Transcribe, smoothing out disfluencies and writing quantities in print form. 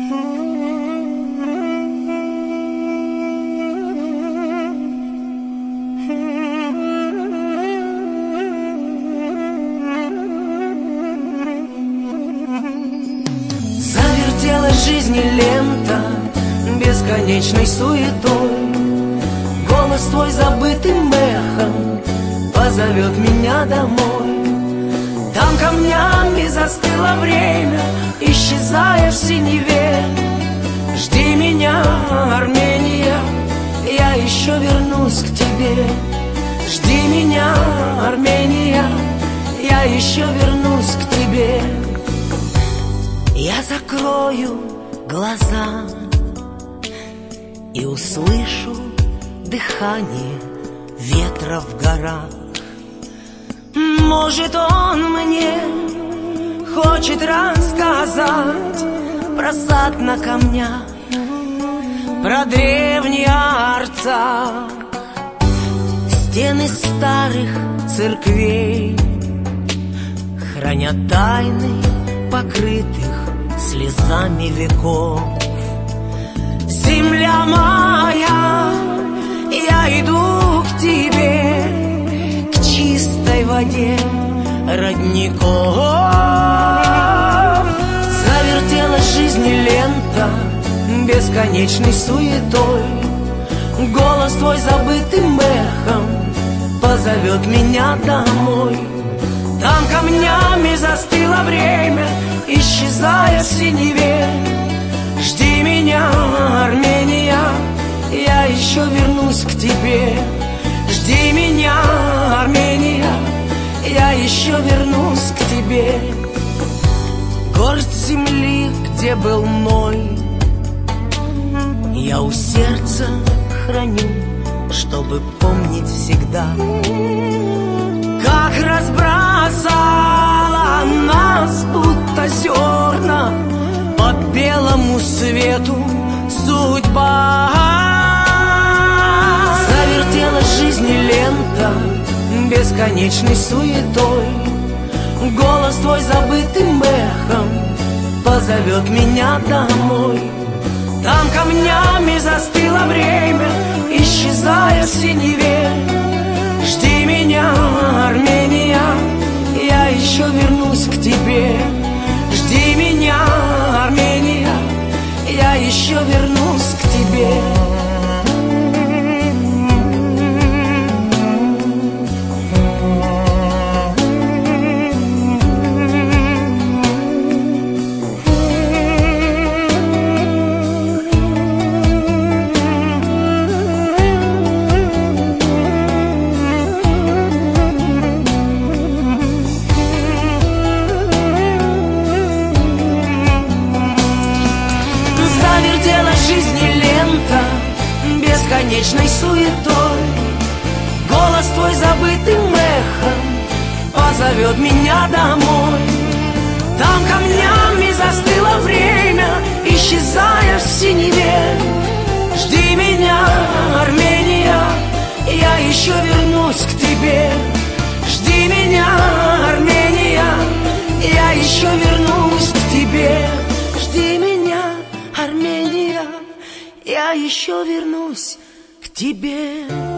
Завертелась жизни лента бесконечной суетой. Голос твой забытым эхом позовет меня домой. Там камнями застыло время, исчезая в синеве. Жди меня, Армения, я еще вернусь к тебе. Жди меня, Армения, я еще вернусь к тебе. Я закрою глаза и услышу дыхание ветра в горах. Может, он мне хочет рассказать про сад на камнях, про древний Арцах, стены старых церквей хранят тайны покрытых слезами веков. Земля моя, я иду к тебе, к чистой воде родников. Завертелась жизни лента бесконечной суетой. Голос твой забытым эхом позовет меня домой. Там камнями застыло время, исчезая в синеве. Жди меня, Армения, я еще вернусь к тебе. Жди меня, Армения, я еще вернусь к тебе. Горсть земли, где был Ной, я у сердца храню, чтобы помнить всегда. Как разбросала нас, будто зерна, по белому свету судьба. Завертелась жизни лента бесконечной суетой. Голос твой забытым эхом позовет меня домой. Там камнями застыло время, исчезая в синеве. Жди меня, Армения, я еще вернусь к тебе. Жди меня, Армения, я еще вернусь к тебе. Бесконечной суетой. Голос твой забытым эхом позовет меня домой. Там камнями застыло время, исчезая в синеве. Жди меня, Армения, я еще вернусь к тебе. Жди меня, Армения, я еще вернусь к тебе. Жди меня, Армения, я еще вернусь к тебе.